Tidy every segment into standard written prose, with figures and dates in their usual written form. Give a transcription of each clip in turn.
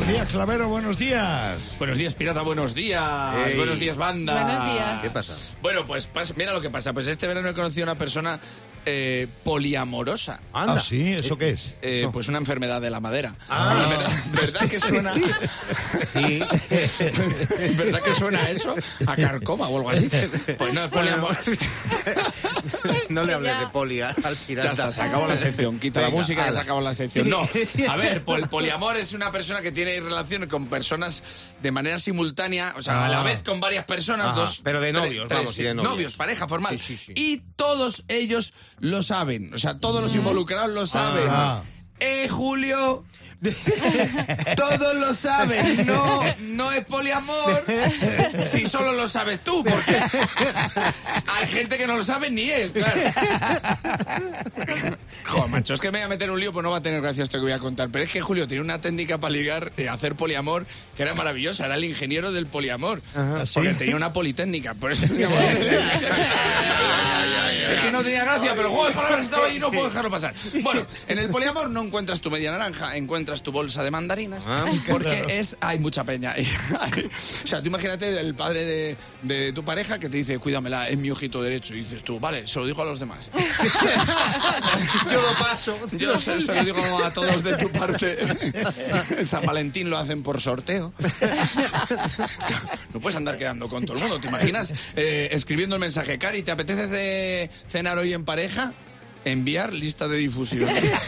días, Clavero, buenos días. Buenos días, pirata, buenos días. Ey. Buenos días, banda. Buenos días. ¿Qué pasa? Bueno, pues mira lo que pasa. Pues este verano he conocido a una persona poliamorosa. Anda. Ah, sí, ¿eso qué es? Pues una enfermedad de la madera. Ah. ¿Verdad que suena? Sí. ¿Verdad que suena eso? A carcoma o algo así. Pues no, es poliamor. No le hables de poli al pirata. Ya está, se acabó la sección. Quita la Venga, música y se ala. acabó la sección. No, a ver, el poliamor es una persona que tiene relaciones con personas de manera simultánea, o sea, a la vez con varias personas, Ajá, dos... pero de novios, vamos, sí, y de novios. pareja formal. Sí, sí, sí. Y todos ellos lo saben, o sea, todos los involucrados lo saben. Ah. Julio... Todos lo saben, no es poliamor si solo lo sabes tú, porque hay gente que no lo sabe ni él, claro. Joder, macho, es que me voy a meter en un lío, pues no va a tener gracia esto que voy a contar, pero es que Julio tiene una técnica para ligar, hacer poliamor, que era maravillosa, era el ingeniero del poliamor, porque tenía una politécnica, por eso... Es que no tenía gracia, pero juego de palabras estaba ahí y no puedo dejarlo pasar. Bueno, en el poliamor no encuentras tu media naranja, encuentras tu bolsa de mandarinas, porque hay mucha peña. O sea, tú imagínate el padre de tu pareja que te dice, cuídamela, es mi ojito derecho, y dices tú, vale, se lo digo a los demás. Yo lo paso. Yo se lo digo a todos de tu parte. En San Valentín lo hacen por sorteo. No puedes andar quedando con todo el mundo. ¿Te imaginas escribiendo el mensaje, Cari, ¿te apetece cenar hoy en pareja? Enviar lista de difusión.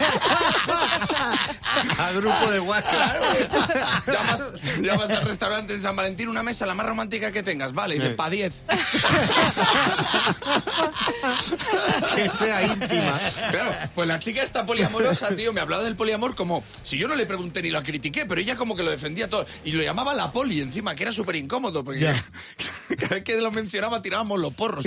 Al grupo de WhatsApp. Claro. Llamas al restaurante en San Valentín, una mesa la más romántica que tengas, vale, y de pa' 10. Que sea íntima. Claro, pues la chica está poliamorosa, tío, me hablaba del poliamor como si yo no le pregunté ni la critiqué, pero ella como que lo defendía todo. Y lo llamaba la poli encima, que era súper incómodo, porque cada vez que lo mencionaba tirábamos los porros.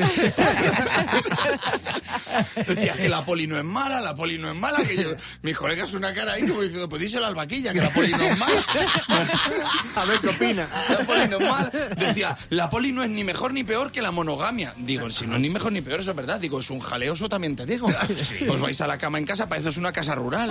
Decía que la poli no es mala, que yo, mis colegas una cara ahí como diciendo, pues díselo al vaquilla, que la poli no es mala. A ver qué opina. La poli no es mala. Decía, la poli no es ni mejor ni peor que la monogamia. Digo, si no es ni mejor ni peor, eso es verdad. Digo, es un jaleoso, también te digo. Os vais a la cama en casa, pareces una casa rural.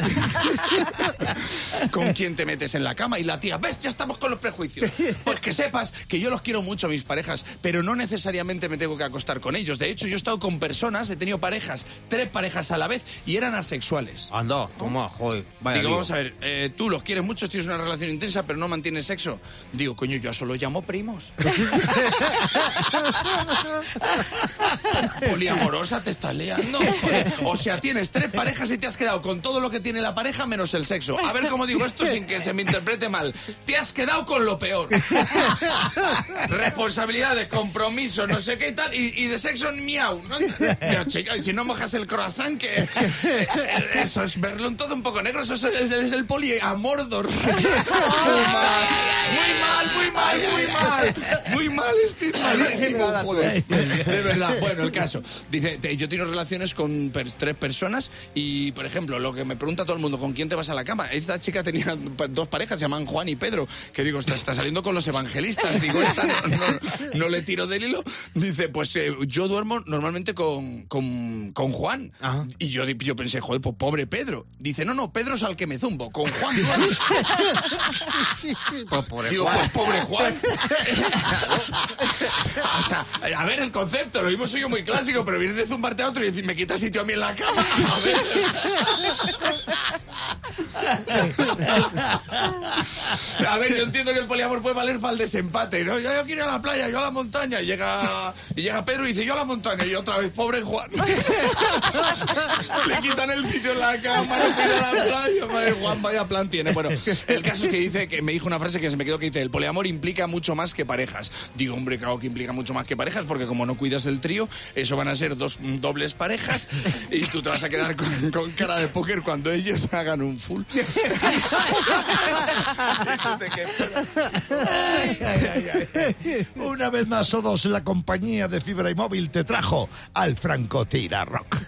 ¿Con quién te metes en la cama? Y la tía, ¿ves? Ya estamos con los prejuicios. Pues que sepas que yo los quiero mucho a mis parejas, pero no necesariamente me tengo que acostar con ellos. De hecho, yo he estado con personas, he tenido parejas, 3 parejas a la vez, y eran asexuales. Anda, toma, joder. Vaya Digo, lío. vamos a ver, tú los quieres mucho, tienes una relación intensa, pero no mantienes sexo. Digo, coño, yo a eso lo llamo primos. Poliamorosa, te estás liando. O sea, tienes 3 parejas y te has quedado con todo lo que tiene la pareja menos el sexo. A ver cómo digo esto sin que se me interprete mal. Te has quedado con lo peor. Responsabilidades, compromiso, no sé qué y tal, y de sexo miau, ¿no? Pero chica, y si no mojas el croissant, que eso es verlo en todo un poco negro, eso es el poliamordor. Muy mal, estoy malísimo, joder. De verdad, bueno, el caso. Dice, yo tengo relaciones con 3 personas y, por ejemplo, lo que me pregunta todo el mundo, ¿con quién te vas a la cama? Esta chica tenía 2 parejas, se llaman Juan y Pedro, que digo, está saliendo con los evangelistas. Digo, esta no le tiro del hilo. Dice, pues yo duermo normalmente con Juan. Ajá. Y yo pensé, joder, pues pobre Pedro. Dice, no, Pedro es al que me zumbo, con Juan duermo. Pues pobre Digo, Juan. pues pobre Juan. O sea, a ver, el concepto, lo mismo soy yo muy clásico, pero vienes de zumbarte a otro y decir, me quitas sitio a mí en la cama. A ver. A ver, yo entiendo que el poliamor puede valer para el desempate, ¿no? Yo quiero ir a la playa, yo a la montaña. Y llega Pedro y dice, yo a la montaña. Y otra vez, pobre Juan. Le quitan el sitio en la cama, no quiere ir a la playa. Madre, Juan, vaya plan tiene. Bueno, el caso es que dice, que me dijo una frase que se me quedó, que dice, el poliamor implica mucho más que parejas. Digo, hombre, claro que implica mucho más que parejas, porque como no cuidas el trío, eso van a ser 2 dobles parejas y tú te vas a quedar con cara de póker cuando ellos hagan un full. Una vez más, todos, la compañía de fibra y móvil te trajo al Franco Tira Rock.